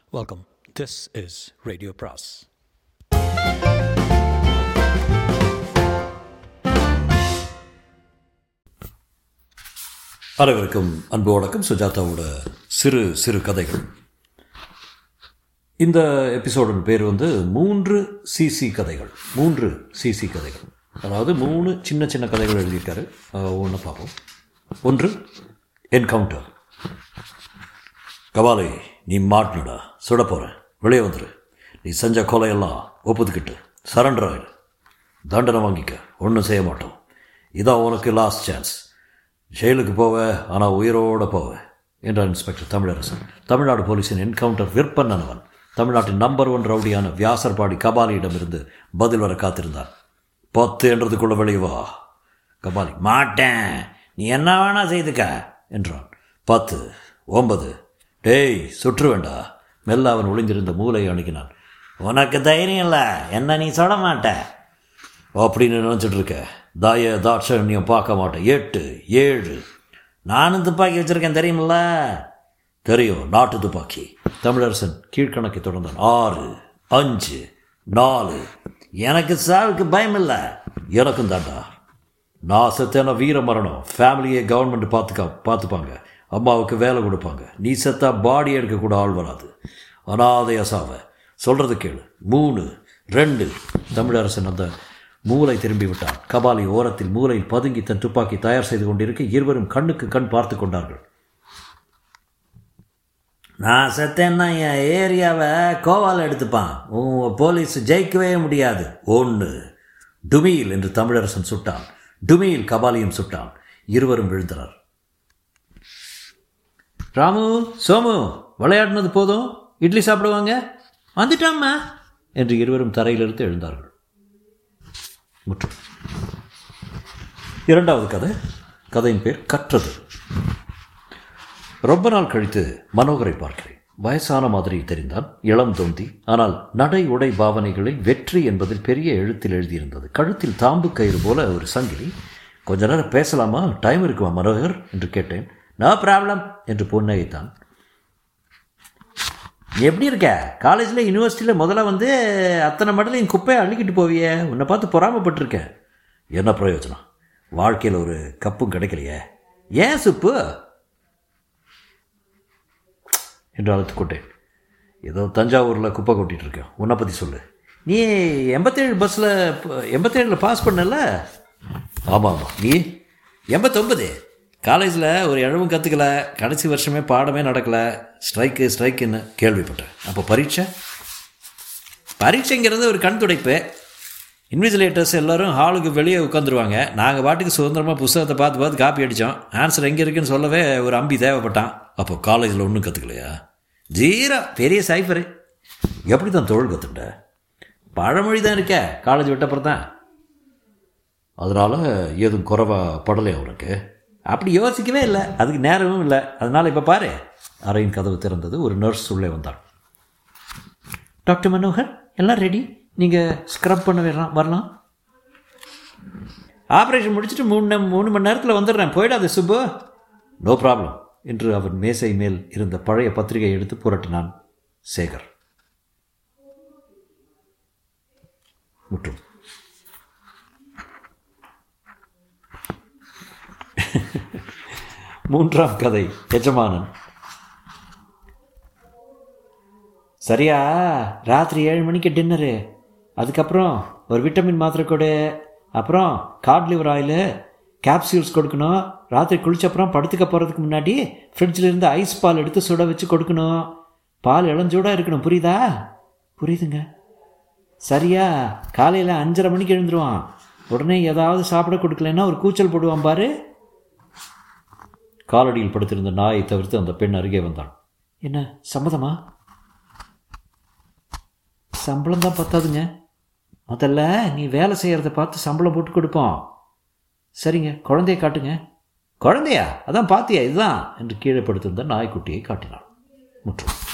Welcome. This is Radio Pras. அனைவருக்கும் அன்பு வணக்கம். சுஜாதாவோட சிறு சிறு கதைகள். இந்த எபிசோடின் பேர் வந்து 3 சிசி கதைகள். 3 சிசி கதைகள், அதாவது 3 சின்ன சின்ன கதைகள் எழுதியிருக்காரு. ஒன்று பார்ப்போம். 1, என்கவுண்டர். கபாலி, நீ மாட்டினடா, சுட போகிறேன், வெளியே வந்துடு. நீ செஞ்ச கொலையெல்லாம் ஒப்புத்துக்கிட்டு சரண்டர் ஆகிடு, தண்டனை வாங்கிக்க, ஒன்றும் செய்ய மாட்டோம். இதான் உனக்கு லாஸ்ட் சான்ஸ். ஜெயிலுக்கு போவேன், ஆனால் உயிரோடு போவேன் என்றார் இன்ஸ்பெக்டர் தமிழரசன். தமிழ்நாடு போலீஸின் என்கவுண்டர் விற்பனவன், தமிழ்நாட்டின் நம்பர் 1 ரவுடியான வியாசர்பாடி கபாலியிடமிருந்து பதில் வர காத்திருந்தான். 10 என்றதுக்குள்ள வெளியே வா. கபாலி, மாட்டேன், நீ என்ன வேணா செய்துக்க என்றான். 10, 9. டேய், சுற்று வேண்டா. மெல்ல அவன் ஒளிந்திருந்த மூலையை அணுகினான். உனக்கு தைரியம் இல்லை, என்ன நீ சொல்ல மாட்ட அப்படின்னு நினச்சிட்டு இருக்க. தாட்சண்யம் பார்க்க மாட்டேன். 8, 7. நானும் துப்பாக்கி வச்சுருக்கேன், தெரியுமில்ல? தெரியும், நாட்டு துப்பாக்கி. தமிழரசன் கீழ்கணக்கை தொடர்ந்தான். 6, 5, 4. எனக்கு சாவுக்கு பயம் இல்லை. எனக்கும் தாண்டா. நான் செத்தேன்னா வீர மரணம். ஃபேமிலியை கவர்மெண்ட் பார்த்துப்பாங்க, அம்மாவுக்கு வேலை கொடுப்பாங்க. நீ செத்தா பாடி எடுக்கக்கூட ஆள் வராது. அனாதையா சாவ. சொல்கிறது கேளு. 3, 2. தமிழரசன் அந்த மூளை திரும்பி விட்டான். கபாலி ஓரத்தில் மூலையில் பதுங்கி தன் துப்பாக்கி தயார் செய்து கொண்டிருக்க இருவரும் கண்ணுக்கு கண் பார்த்து கொண்டார்கள். நான் செத்தேன்னா என் ஏரியாவை கோவால் எடுத்துப்பான். போலீஸ் ஜெயிக்கவே முடியாது. 1. டுமீல் என்று தமிழரசன் சுட்டான். டுமீல் கபாலியும் சுட்டான். இருவரும் விழுந்தனர். ராமு, சோமு, விளையாடினது போதும், இட்லி சாப்பிடுவாங்க, வந்துட்டாம்மா என்று இருவரும் தரையிலிருந்து எழுந்தார்கள். முற்று. 2வது கதை. கதையின் பேர் கற்றது. ரொம்ப நாள் கழித்து மனோகரை பார்க்கிறேன். வயசான மாதிரி தெரிந்தான். இளம் தொந்தி, ஆனால் நடை உடை பாவனைகளில் வெற்றி என்பதில் பெரிய எழுத்தில் எழுதியிருந்தது. கழுத்தில் தாம்பு கயிறு போல ஒரு சங்கிலி. கொஞ்ச நேரம் பேசலாமா, டைம் இருக்குமா மனோகர் என்று கேட்டேன். நோ ப்ராப்ளம் என்று புன்னகைத்தான். எப்படி இருக்க? காலேஜில் யூனிவர்சிட்டியில் முதல்ல வந்து அத்தனை மடலையும் குப்பையை அள்ளிக்கிட்டு போவியே, உன்னை பார்த்து பொறாமப்பட்டிருக்கேன். என்ன பிரயோஜனம்? வாழ்க்கையில் ஒரு கப்பும் கிடைக்கலையே. ஏன் சுப்பு என்று அழைத்துக்கொண்டேன். ஏதோ தஞ்சாவூரில் குப்பை கொட்டிகிட்டு இருக்கேன். உன்னை பற்றி சொல்லு. நீ 87 பாஸ் பண்ணல? ஆமாம். நீ 89. காலேஜில் ஒரு இழவும் கற்றுக்கல, கடைசி வருஷமே பாடமே நடக்கலை, ஸ்ட்ரைக்குன்னு கேள்விப்பட்டேன். அப்போ பரீட்சைங்கிறது ஒரு கண் துடைப்பு. இன்விஜிலேட்டர்ஸ் எல்லோரும் ஹாலுக்கு வெளியே உட்காந்துருவாங்க. நாங்கள் பாட்டுக்கு சுதந்திரமாக புத்தகத்தை பார்த்து காப்பி அடித்தோம். ஆன்சர் எங்கே இருக்குன்னு சொல்லவே ஒரு அம்பி தேவைப்பட்டான். அப்போ காலேஜில் ஒன்றும் கற்றுக்கலையா? 0. பெரிய சைஃபரு. எப்படி தான் தொழில் கற்றுட்ட? பழமொழி தான் இருக்க, காலேஜ் விட்டப்புறம் தான். அதனால் எதுவும் குறைவாக படலையா உனக்கு? அப்படி யோசிக்கவே இல்லை, அதுக்கு நேரமும் இல்லை. அதனால் இப்போ பாரு. அறையின் கதவு திறந்தது. ஒரு நர்ஸ் உள்ளே வந்தாள். டாக்டர் மனோகர், எல்லாம் ரெடி, நீங்கள் ஸ்க்ரப் பண்ண வரலாம். ஆப்ரேஷன் முடிச்சுட்டு 3 மணி நேரத்தில் வந்துடுறேன், போயிடாது சுப்பு. நோ ப்ராப்ளம் என்று அவன் மேசை மேல் இருந்த பழைய பத்திரிகை எடுத்து புரட்டினான் சேகர். முற்றும். மூன்றாம் கதை. எஜமானன். சரியா, ராத்திரி 7 மணிக்கு டின்னரு, அதுக்கப்புறம் ஒரு விட்டமின் மாத்திரை கொடு, அப்புறம் காட் லிவர் ஆயிலு கேப்சியூல்ஸ் கொடுக்கணும். ராத்திரி குளிச்சப்புறம் படுத்துக்க போகிறதுக்கு முன்னாடி ஃப்ரிட்ஜில் இருந்து ஐஸ் பால் எடுத்து சுட வச்சு கொடுக்கணும். பால் இளஞ்சூடாக இருக்கணும், புரியுதா? புரியுதுங்க. சரியா, காலையில் 5:30 மணிக்கு எழுந்துருவான். உடனே ஏதாவது சாப்பிட கொடுக்கலன்னா ஒரு கூச்சல் போடுவான் பாரு. காலடியில் படுத்திருந்த நாயை தவிர்த்து அந்த பெண் அருகே வந்தான். என்ன சம்மதமா? சம்பளம் தான் பத்தாதுங்க, முதல்ல நீ வேலை செய்கிறத பார்த்து சம்பளம் போட்டு கொடுப்போம். சரிங்க, குழந்தைய காட்டுங்க. குழந்தையா? அதான் பார்த்தியா, இதுதான் என்று கீழே படுத்திருந்த நாய்க்குட்டியை காட்டினாள். முற்றும்.